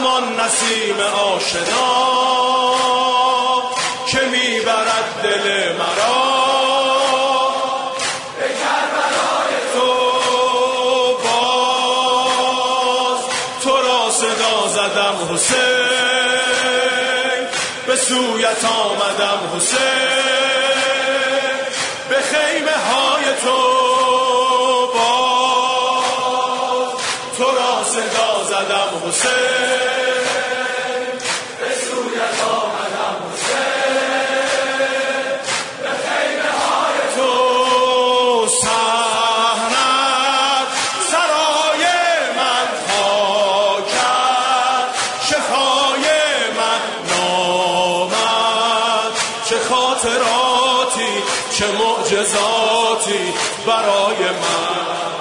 همان نسیم آشنا که میبرد دل مرا به کربلای تو. باز تو را صدا زدم حسین، به سویت آمدم حسین، به خیمه های تو. باز تو را صدا زدم حسین، به سویت آمدم حسین، به خیمه های تو. صحنت سرای من خاکت، شفای من نامت، چه خاطراتی چه معجزاتی برای من.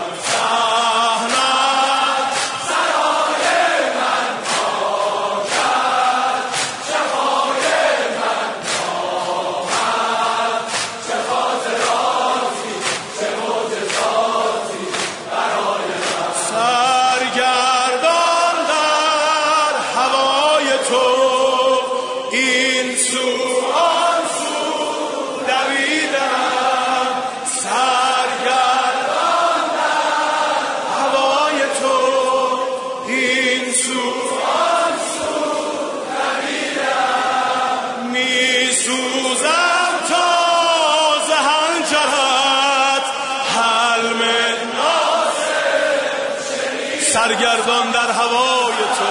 سرگردان در هوای تو،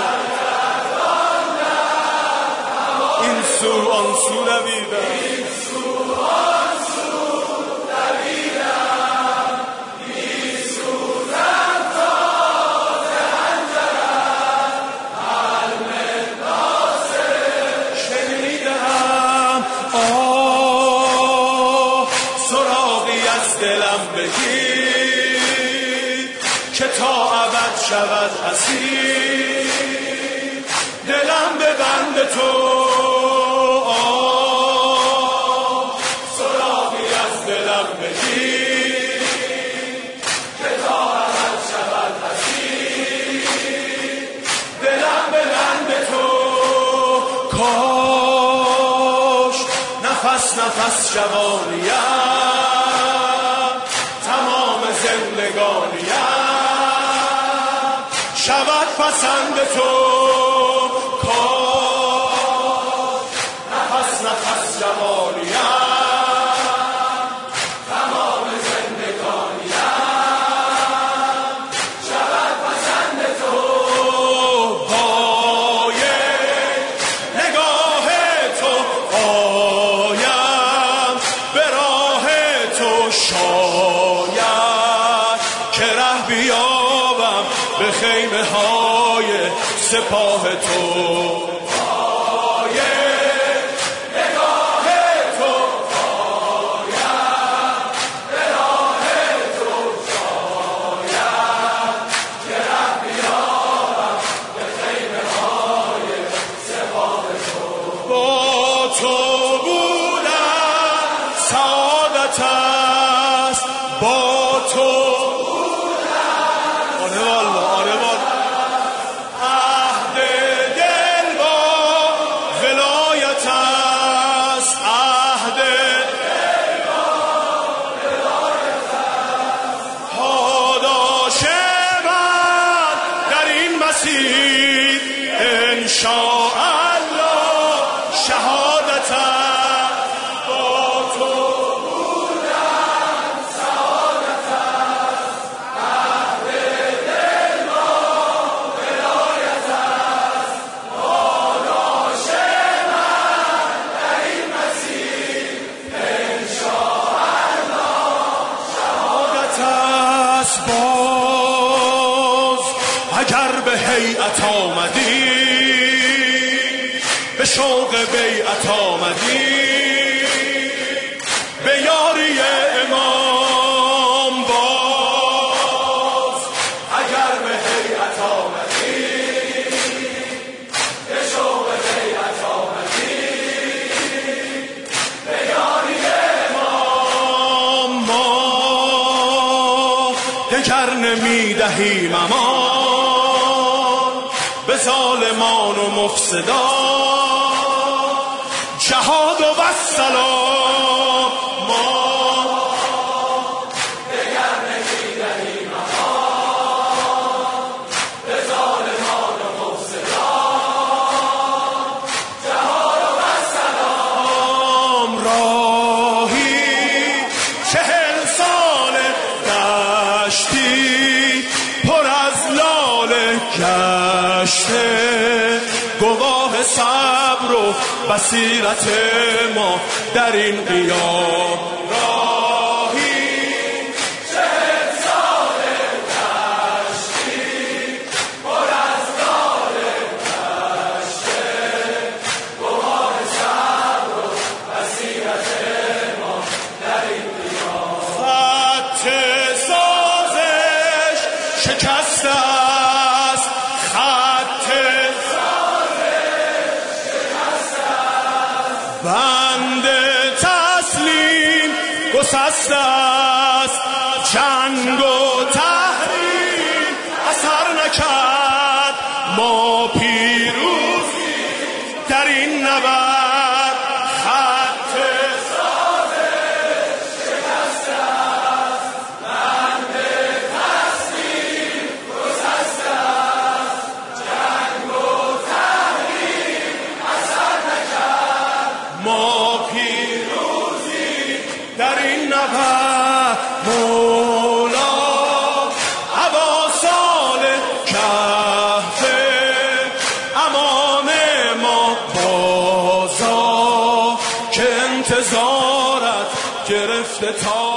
این سو آن سو دویدم، می سوزم تا ز حنجرت، حلم ناصر شنیدم. آه سراغی از دلم بگیر که تا ابد شود اسیر، دلم به بند تو. سراغی از دلم بگیر که تا ابد شود اسیر، دلم به بند تو. کاش نفس نفس جوانیم، تمام زندگانیم شود پسند تو. کاش نفس نفس جوانیم، تمام زندگانیم شود پسند تو. پای نگاه تو آیم، به راه تو شاید که ره بیابم به خیمه های سپاه تو. پای نگاه تو آیم، به راه تو شاید که ره بیابم به خیمه های سپاه تو. با تو بودن سعادت است، با تو انشاءالله شهادتم. با تو بودن سعادتم، عهد دل با ولایت است. پاداش من در این مسیر انشاءالله شهادت است. باز اگر به هیئت آمدی، به شوق بیعت آمدی، به یاری امام. باز اگر به هیئت آمدی، به شوق بیعت آمدی، به یاری امام. ما دگر نمی دهیم امان به ظالم ظالمان و مفسدان، جهاد و السلام ما دگر نمی‌دهیم امان به ظالمان و مفسدان، جهاد و السلام. راهی 40 ساله دشتی پر از لاله گشته، گواه صبر و بصیرت ما در این قیام. راهی 40 ساله دشتی پر از لاله گشته، گواه صبر و بصیرت ما در این قیام. خط سازش شکسته است، خط سازش شکسته است، بند تسلیم گسسته است، جنگ و تحریم اثر نکرد، ما پیروزی در این نبرد. خط سازش شکسته است، بند تسلیم گسسته است، جنگ و تحریم اثر نکرد، ما پیروزی در این نبرد. مولا عباسان کهف امان ما بازا، که انتظارت گرفته تا